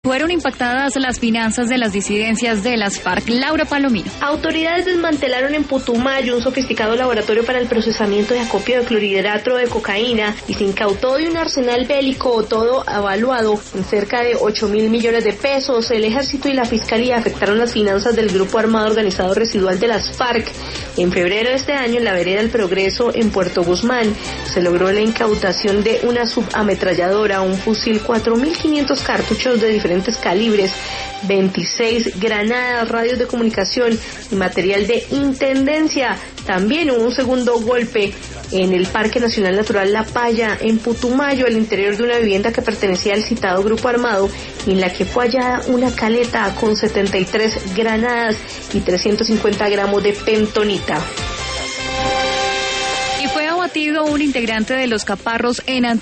Fueron impactadas las finanzas de las disidencias de las FARC. Laura Palomino. Autoridades desmantelaron en Putumayo un sofisticado laboratorio para el procesamiento de acopio de clorhidrato de cocaína y se incautó de un arsenal bélico, todo evaluado en cerca de 8.000 millones de pesos. El ejército y la fiscalía afectaron las finanzas del grupo armado organizado residual de las FARC. En febrero de este año, en la vereda El Progreso, en Puerto Guzmán, se logró la incautación de una subametralladora, un fusil, 4.500 cartuchos de diferentes calibres, 26 granadas, radios de comunicación y material de intendencia. También hubo un segundo golpe en el Parque Nacional Natural La Paya, en Putumayo, al interior de una vivienda que pertenecía al citado grupo armado, en la que fue hallada una caleta con 73 granadas y 350 gramos de pentonita. Y fue abatido un integrante de los Caparros en Antioquia.